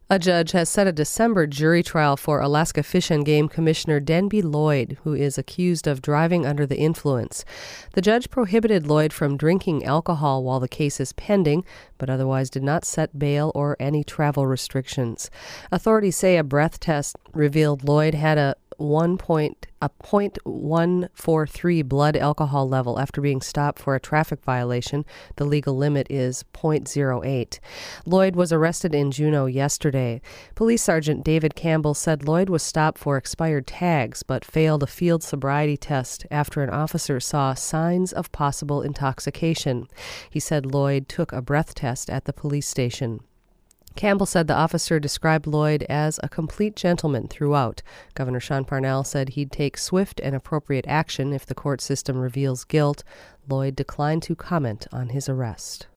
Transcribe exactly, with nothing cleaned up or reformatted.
A judge has set a December jury trial for Alaska Fish and Game Commissioner Denby Lloyd, who is accused of driving under the influence. The judge prohibited Lloyd from drinking alcohol while the case is pending, but otherwise did not set bail or any travel restrictions. Authorities say a breath test revealed Lloyd had a one point a point one four three blood alcohol level after being stopped for a traffic violation. The legal limit is point zero eight. Lloyd was arrested in Juneau yesterday. Police Sergeant David Campbell said Lloyd was stopped for expired tags but failed a field sobriety test after an officer saw signs of possible intoxication. He said Lloyd took a breath test at the police station. Campbell said the officer described Lloyd as a complete gentleman throughout. Governor Sean Parnell said he'd take swift and appropriate action if the court system reveals guilt. Lloyd declined to comment on his arrest.